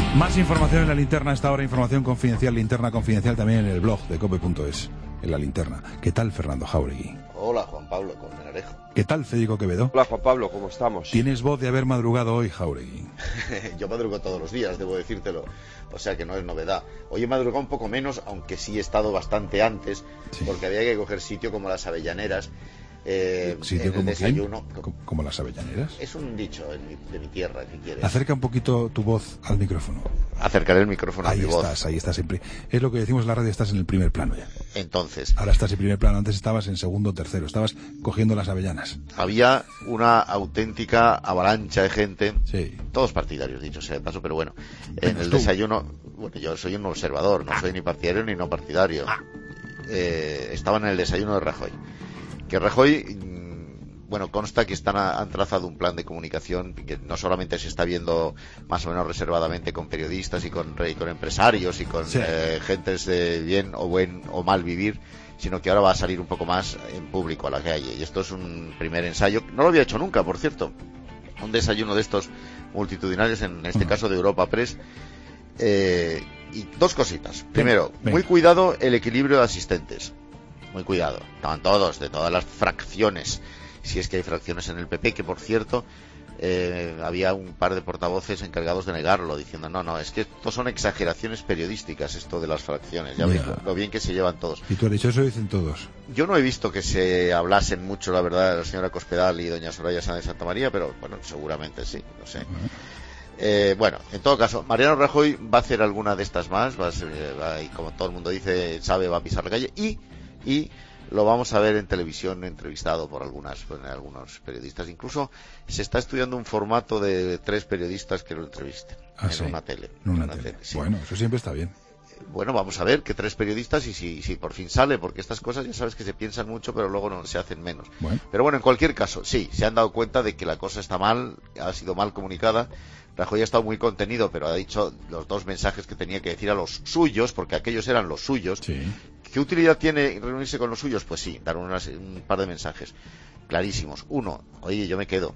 Más información en La Linterna a esta hora, información confidencial, linterna confidencial también en el blog de cope.es, en La Linterna. ¿Qué tal, Fernando Jáuregui? Hola, Juan Pablo Colmenarejo. ¿Qué tal, Federico Quevedo? Hola, Juan Pablo, ¿cómo estamos? Tienes voz de haber madrugado hoy, Jáuregui. Yo madrugo todos los días, debo decírtelo, o sea que no es novedad. Hoy he madrugado un poco menos, aunque sí he estado bastante antes, sí, porque había que coger sitio como las Avellaneras. ¿Sitio como desayuno. ¿Como las Avellaneras? Es un dicho de mi tierra, ¿qué quieres? Acerca un poquito tu voz al micrófono. Acercaré el micrófono a mi voz. Ahí estás siempre. Es lo que decimos en la radio, estás en el primer plano ya. Entonces. Ahora estás en primer plano, antes estabas en segundo o tercero, estabas cogiendo las avellanas. Había una auténtica avalancha de gente, sí, todos partidarios, dicho sea de paso, pero bueno, en el desayuno, bueno, yo soy un observador, no soy ni partidario ni no partidario. Estaban en el desayuno de Rajoy. Que Rajoy, bueno, consta que han trazado un plan de comunicación que no solamente se está viendo más o menos reservadamente con periodistas y con empresarios y con gentes de bien o buen o mal vivir, sino que ahora va a salir un poco más en público a la calle. Y esto es un primer ensayo. No lo había hecho nunca, por cierto. Un desayuno de estos multitudinarios, en este caso de Europa Press. Y dos cositas. Primero, muy cuidado el equilibrio de asistentes. Muy cuidado, estaban todos, de todas las fracciones, si es que hay fracciones en el PP, que por cierto, había un par de portavoces encargados de negarlo, diciendo, no, es que esto son exageraciones periodísticas, esto de las fracciones, ya veis lo bien que se llevan todos. ¿Y tú has dicho eso? Dicen todos. Yo no he visto que se hablasen mucho, la verdad, la señora Cospedal y doña Soraya Sáenz de Santa María, pero bueno, seguramente sí, no sé. Bueno, en todo caso, Mariano Rajoy va a hacer alguna de estas más, y como todo el mundo dice, va a pisar la calle, y lo vamos a ver en televisión entrevistado por algunos periodistas. Incluso se está estudiando un formato de 3 periodistas que lo entrevisten en una tele. Sí. Bueno, eso siempre está bien. Bueno, vamos a ver que 3 periodistas y si por fin sale, porque estas cosas ya sabes que se piensan mucho pero luego no se hacen menos. Pero bueno, en cualquier caso, sí, se han dado cuenta de que la cosa está mal, ha sido mal comunicada. Rajoy ha estado muy contenido, pero ha dicho los 2 mensajes que tenía que decir a los suyos, porque aquellos eran los suyos. Sí. ¿Qué utilidad tiene reunirse con los suyos? Pues sí, dar un par de mensajes clarísimos. Uno, oye, yo me quedo.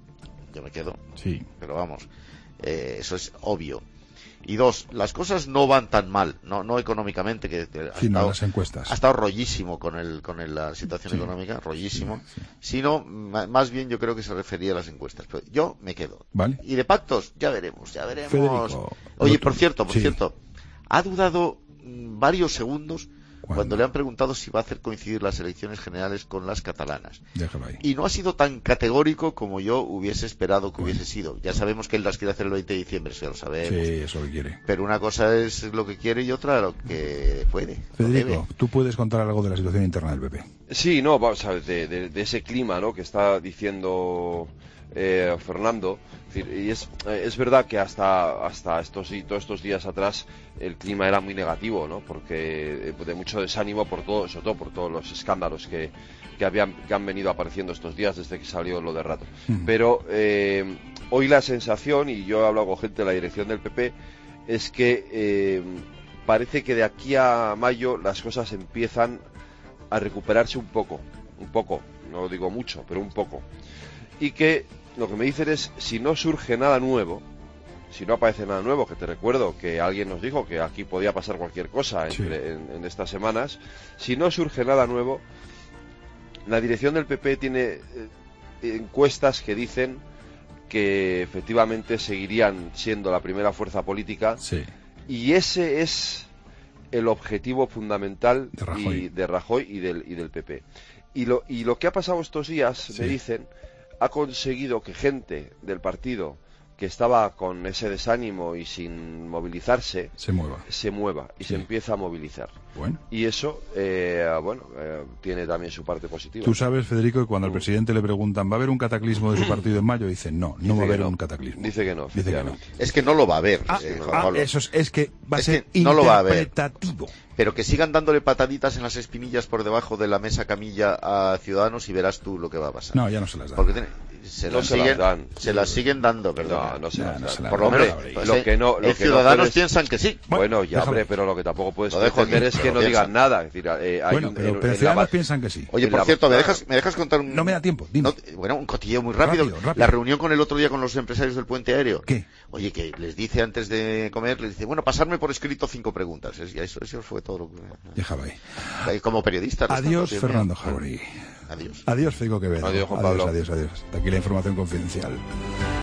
Sí. Pero vamos, eso es obvio. Y 2, las cosas no van tan mal, no económicamente, que las encuestas. Ha estado rollísimo con la situación económica, rollísimo, sino más bien yo creo que se refería a las encuestas. Pero yo me quedo. ¿Vale? Y de pactos, ya veremos. Federico, oye, por cierto, ha dudado varios segundos cuando le han preguntado si va a hacer coincidir las elecciones generales con las catalanas. Déjalo ahí. Y no ha sido tan categórico como yo hubiese esperado que hubiese sido. Ya sabemos que él las quiere hacer el 20 de diciembre, ya lo sabemos. Sí, eso lo quiere. Pero una cosa es lo que quiere y otra lo que puede. Federico, ¿tú puedes contar algo de la situación interna del PP? Sí, vamos a ver, de ese clima, ¿no?, que está diciendo Fernando. Y es verdad que hasta todos estos días atrás el clima era muy negativo, ¿no?, porque de mucho desánimo sobre todo por todos los escándalos que han venido apareciendo estos días desde que salió lo de Rato. Pero hoy la sensación, y yo he hablado con gente de la dirección del PP, es que parece que de aquí a mayo las cosas empiezan a recuperarse un poco, no digo mucho, pero un poco, y que lo que me dicen es, si no surge nada nuevo, si no aparece nada nuevo, que te recuerdo que alguien nos dijo que aquí podía pasar cualquier cosa en estas semanas, si no surge nada nuevo, la dirección del PP tiene encuestas que dicen que efectivamente seguirían siendo la primera fuerza política, y ese es el objetivo fundamental de Rajoy y del PP. Y lo que ha pasado estos días, me dicen, ha conseguido que gente del partido que estaba con ese desánimo y sin movilizarse se mueva y se empieza a movilizar. Y eso tiene también su parte positiva. Tú sabes, Federico, que cuando al presidente le preguntan ¿va a haber un cataclismo de su partido en mayo? Dice no va a haber un cataclismo. Dice que no. Es que no lo va a haber. Eso es que va a ser no lo va a haber. Interpretativo. Pero que sigan dándole pataditas en las espinillas por debajo de la mesa camilla a Ciudadanos y verás tú lo que va a pasar. No, ya no se las da. Porque se No las se las dan. siguen dando, perdón. No se las dan. Por lo menos, Hombre, lo que no Ciudadanos puedes- piensan que sí. Bueno, ya, déjalo. hombre, pero lo que tampoco puedes Lo dejo pretender aquí, es que pero no piensa. digan nada. Es decir, hay Bueno, pero en la Ciudadanos ba- piensan que sí. Oye, en por la- cierto, ¿me dejas contar un... No me da tiempo, dime. Bueno, un cotillo muy rápido. Rápido. La reunión con el otro día con los empresarios del puente aéreo. ¿Qué? Oye, que les dice antes de comer, les dice, bueno, pasarme por escrito 5 preguntas. Eso fue todo lo que... Déjalo ahí. Como periodista. Adiós, Fernando Jauregui. Adiós. Adiós, Federico Quevedo. Adiós, Juan Pablo. Adiós. Hasta aquí la información confidencial.